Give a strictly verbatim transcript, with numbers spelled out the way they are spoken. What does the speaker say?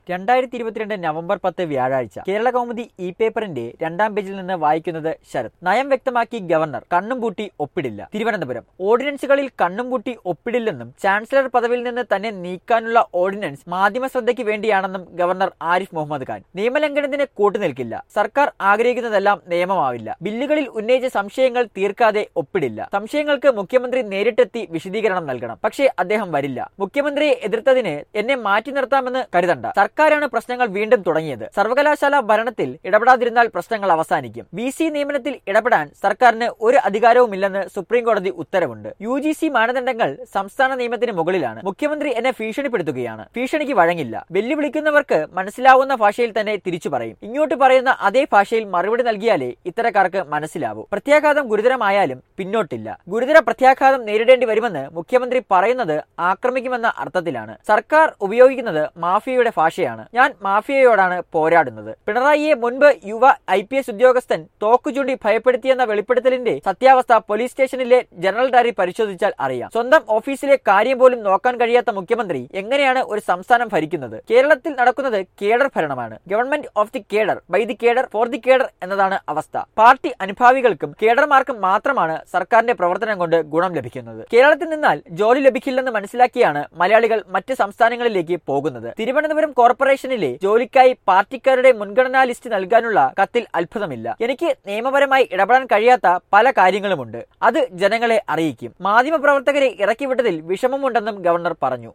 രണ്ടായിരത്തി ഇരുപത്തിരണ്ട് നവംബർ പത്ത് വ്യാഴാഴ്ച കേരള കൗമുദി ഇ പേപ്പറിന്റെ രണ്ടാം പേജിൽ നിന്ന് വായിക്കുന്നത് ശരത്. നയം വ്യക്തമാക്കി ഗവർണർ, കണ്ണും പൂട്ടി ഒപ്പിടില്ല. തിരുവനന്തപുരം. ഓർഡിനൻസുകളിൽ കണ്ണും പൂട്ടി ഒപ്പിടില്ലെന്നും ചാൻസലർ പദവിയിൽ നിന്ന് തന്നെ നീക്കാനുള്ള ഓർഡിനൻസ് മാധ്യമ ശ്രദ്ധയ്ക്ക് വേണ്ടിയാണെന്നും ഗവർണർ ആരിഫ് മുഹമ്മദ് ഖാൻ. നിയമലംഘനത്തിന് കൂട്ടുനിൽക്കില്ല. സർക്കാർ ആഗ്രഹിക്കുന്നതെല്ലാം നിയമമാവില്ല. ബില്ലുകളിൽ ഉന്നയിച്ച സംശയങ്ങൾ തീർക്കാതെ ഒപ്പിടില്ല. സംശയങ്ങൾക്ക് മുഖ്യമന്ത്രി നേരിട്ടെത്തി വിശദീകരണം നൽകണം. പക്ഷേ അദ്ദേഹം വരില്ല. മുഖ്യമന്ത്രിയെ എതിർത്തതിന് എന്നെ മാറ്റി നിർത്താമെന്ന് കരുതണ്ട. സർക്കാരാണ് പ്രശ്നങ്ങൾ വീണ്ടും തുടങ്ങിയത്. സർവകലാശാല ഭരണത്തിൽ ഇടപെടാതിരുന്നാൽ പ്രശ്നങ്ങൾ അവസാനിക്കും. വി സി നിയമനത്തിൽ ഇടപെടാൻ സർക്കാരിന് ഒരു അധികാരവുമില്ലെന്ന് സുപ്രീം കോടതി ഉത്തരവുണ്ട്. യു ജി സി മാനദണ്ഡങ്ങൾ സംസ്ഥാന നിയമത്തിന് മുകളിലാണ്. മുഖ്യമന്ത്രി എന്നെ ഭീഷണിപ്പെടുത്തുകയാണ്. ഭീഷണിക്ക് വഴങ്ങില്ല. വെല്ലുവിളിക്കുന്നവർക്ക് മനസ്സിലാവുന്ന ഭാഷയിൽ തന്നെ തിരിച്ചു പറയും. ഇങ്ങോട്ട് പറയുന്ന അതേ ഭാഷയിൽ മറുപടി നൽകിയാലേ ഇത്തരക്കാർക്ക് മനസ്സിലാവൂ. പ്രത്യാഘാതം ഗുരുതരമായാലും പിന്നോട്ടില്ല. ഗുരുതര പ്രത്യാഘാതം നേരിടേണ്ടി വരുമെന്ന് മുഖ്യമന്ത്രി പറയുന്നത് ആക്രമിക്കുമെന്ന അർത്ഥത്തിലാണ്. സർക്കാർ ഉപയോഗിക്കുന്നത് മാഫിയയുടെ ഭാഷയാണ്. ഞാൻ മാഫിയയോടാണ് പോരാടുന്നത്. പിണറായിയെ മുൻപ് യുവ ഐ പി എസ് ഉദ്യോഗസ്ഥൻ തോക്കു ചൂണ്ടി ഭയപ്പെടുത്തിയെന്ന വെളിപ്പെടുത്തലിന്റെ സത്യാവസ്ഥ പോലീസ് സ്റ്റേഷനിലെ ജനറൽ ഡയറി പരിശോധിച്ചാൽ അറിയാം. സ്വന്തം ഓഫീസിലെ കാര്യം പോലും നോക്കാൻ കഴിയാത്ത മുഖ്യമന്ത്രി എങ്ങനെയാണ് ഒരു സംസ്ഥാനം ഭരിക്കുന്നത്? കേരളത്തിൽ നടക്കുന്നത് കേഡർ ഭരണമാണ്. Government of the cadre, by the cadre, for the cadre എന്നതാണ് അവസ്ഥ. പാർട്ടി അനുഭാവികൾക്കും കേഡർമാർക്കും മാത്രമാണ് സർക്കാരിന്റെ പ്രവർത്തനം കൊണ്ട് ഗുണം ലഭിക്കുന്നത്. കേരളത്തിൽ നിന്നാൽ ജോലി ലഭിക്കില്ലെന്ന് മനസ്സിലാക്കിയാണ് മലയാളികൾ മറ്റ് സംസ്ഥാനങ്ങളിലേക്ക് പോകുന്നത്. തിരുവനന്തപുരം കോർപ്പറേഷനിലെ ജോലിക്കായി പാർട്ടിക്കാരുടെ മുൻഗണനാ ലിസ്റ്റ് നൽകാനുള്ള കത്തിൽ അത്ഭുതമില്ല. എനിക്ക് നിയമപരമായി ഇടപെടാൻ കഴിയാത്ത പല കാര്യങ്ങളുമുണ്ട്. അത് ജനങ്ങളെ അറിയിക്കും. മാധ്യമപ്രവർത്തകരെ ഇറക്കിവിട്ടതിൽ വിഷമമുണ്ടെന്നും ഗവർണർ പറഞ്ഞു.